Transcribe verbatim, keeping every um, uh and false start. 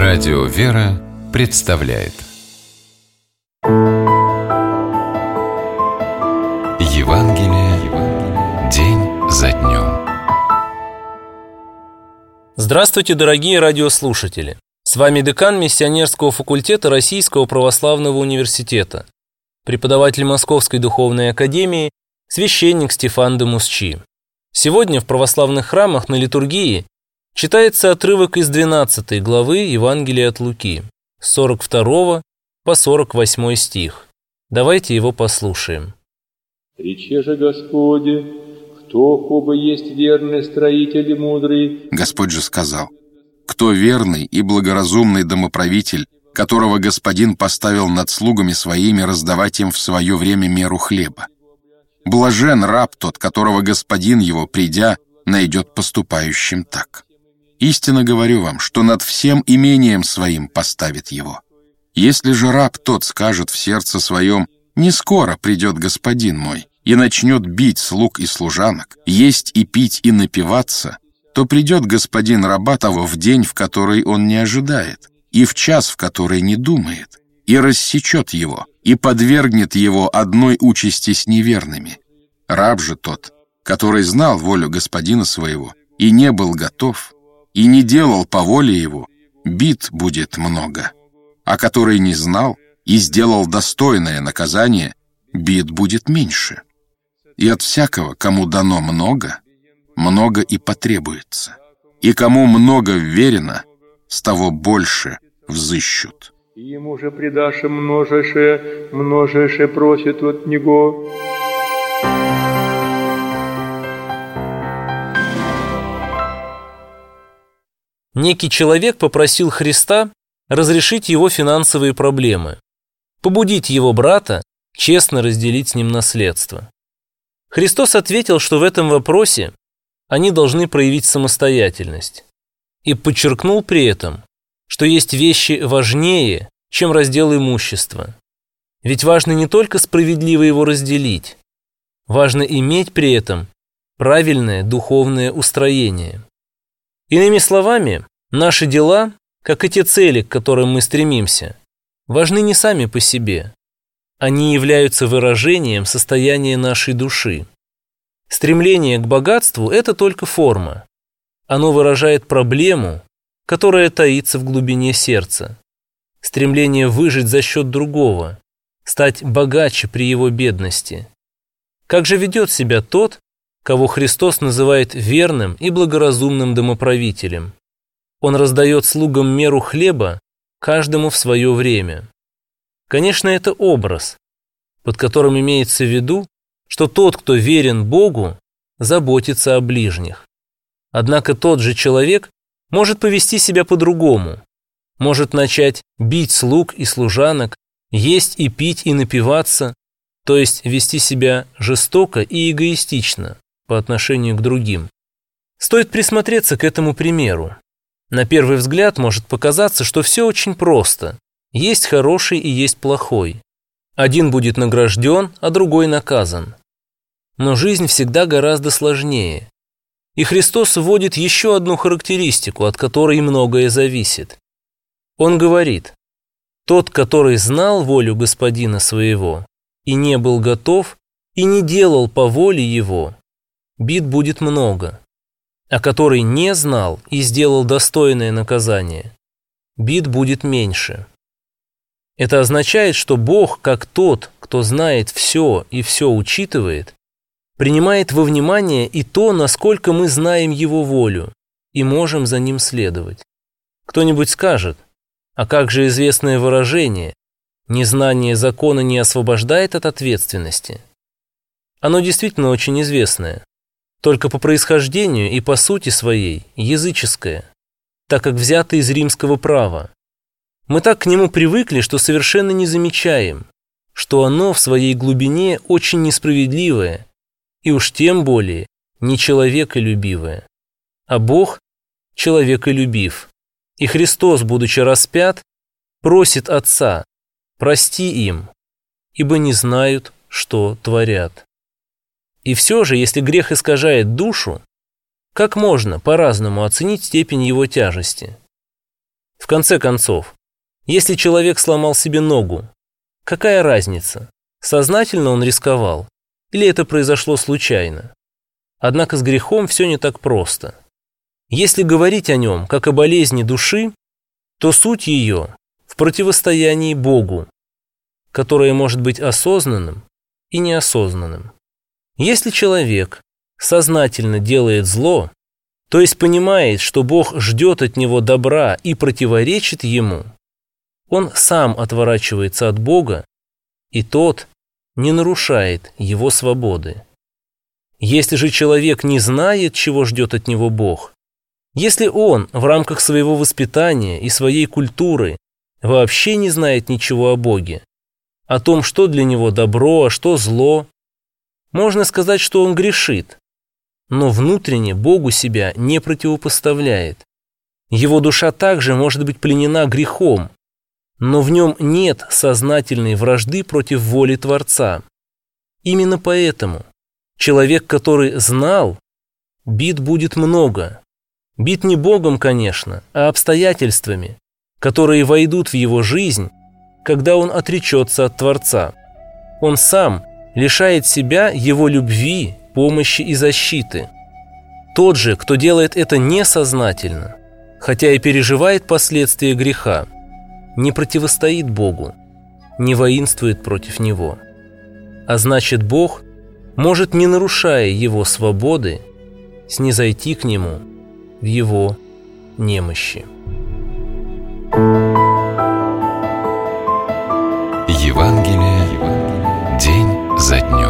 Радио «Вера» представляет Евангелие день за днем. Здравствуйте, дорогие радиослушатели! С вами декан миссионерского факультета Российского православного университета, преподаватель Московской духовной академии, священник Стефан де Мусчи. Сегодня в православных храмах на литургии читается отрывок из двенадцатой главы Евангелия от Луки, с сорок второго по сорок восьмой стих. Давайте его послушаем. «Рече же Господи, кто хобо есть верный строитель и мудрый?» Господь же сказал: «Кто верный и благоразумный домоправитель, которого Господин поставил над слугами своими раздавать им в свое время меру хлеба? Блажен раб тот, которого Господин его, придя, найдет поступающим так. Истинно говорю вам, что над всем имением своим поставит его. Если же раб тот скажет в сердце своем: не скоро придет господин мой, и начнет бить слуг и служанок, есть и пить и напиваться, то придет господин раба того в день, в который он не ожидает, и в час, в который не думает, и рассечет его, и подвергнет его одной участи с неверными. Раб же тот, который знал волю господина своего, и не был готов, и не делал по воле его, бит будет много. А который не знал и сделал достойное наказание, бит будет меньше. И от всякого, кому дано много, много и потребуется. И кому много вверено, с того больше взыщут. И ему же предашь множеше, множеше просит от него». Некий человек попросил Христа разрешить его финансовые проблемы, побудить его брата честно разделить с ним наследство. Христос ответил, что в этом вопросе они должны проявить самостоятельность, и подчеркнул при этом, что есть вещи важнее, чем раздел имущества. Ведь важно не только справедливо его разделить, важно иметь при этом правильное духовное устроение. Иными словами, наши дела, как и те цели, к которым мы стремимся, важны не сами по себе. Они являются выражением состояния нашей души. Стремление к богатству – это только форма. Оно выражает проблему, которая таится в глубине сердца. Стремление выжить за счет другого, стать богаче при его бедности. Как же ведет себя тот, кого Христос называет верным и благоразумным домоправителем? Он раздает слугам меру хлеба, каждому в свое время. Конечно, это образ, под которым имеется в виду, что тот, кто верен Богу, заботится о ближних. Однако тот же человек может повести себя по-другому, может начать бить слуг и служанок, есть и пить и напиваться, то есть вести себя жестоко и эгоистично по отношению к другим. Стоит присмотреться к этому примеру. На первый взгляд может показаться, что все очень просто. Есть хороший и есть плохой. Один будет награжден, а другой наказан. Но жизнь всегда гораздо сложнее. И Христос вводит еще одну характеристику, от которой многое зависит. Он говорит: тот, который знал волю господина своего и не был готов, и не делал по воле его, бит будет много. А который не знал и сделал достойное наказание, бит будет меньше. Это означает, что Бог, как тот, кто знает все и все учитывает, принимает во внимание и то, насколько мы знаем Его волю и можем за Ним следовать. Кто-нибудь скажет: а как же известное выражение «незнание закона не освобождает от ответственности»? Оно действительно очень известное, только по происхождению и по сути своей языческое, так как взято из римского права. Мы так к нему привыкли, что совершенно не замечаем, что оно в своей глубине очень несправедливое и уж тем более не человеколюбивое. А Бог человеколюбив, и Христос, будучи распят, просит Отца: прости им, ибо не знают, что творят. И все же, если грех искажает душу, как можно по-разному оценить степень его тяжести? В В конце концов, если человек сломал себе ногу, какая разница, сознательно он рисковал или это произошло случайно? Однако с грехом все не так просто. Если говорить о нем как о болезни души, то суть ее в противостоянии Богу, которое может быть осознанным и неосознанным. Если человек сознательно делает зло, то есть понимает, что Бог ждет от него добра и противоречит ему, он сам отворачивается от Бога, и тот не нарушает его свободы. Если же человек не знает, чего ждет от него Бог, если он в рамках своего воспитания и своей культуры вообще не знает ничего о Боге, о том, что для него добро, а что зло, можно сказать, что он грешит, но внутренне Богу себя не противопоставляет. Его душа также может быть пленена грехом, но в нем нет сознательной вражды против воли Творца. Именно поэтому человек, который знал, бит будет много. Бит не Богом, конечно, а обстоятельствами, которые войдут в его жизнь, когда он отречется от Творца. Он сам лишает себя его любви, помощи и защиты. Тот же, кто делает это несознательно, хотя и переживает последствия греха, не противостоит Богу, не воинствует против Него. А значит, Бог может, не нарушая его свободы, снизойти к нему в его немощи. Евангелие день за днем.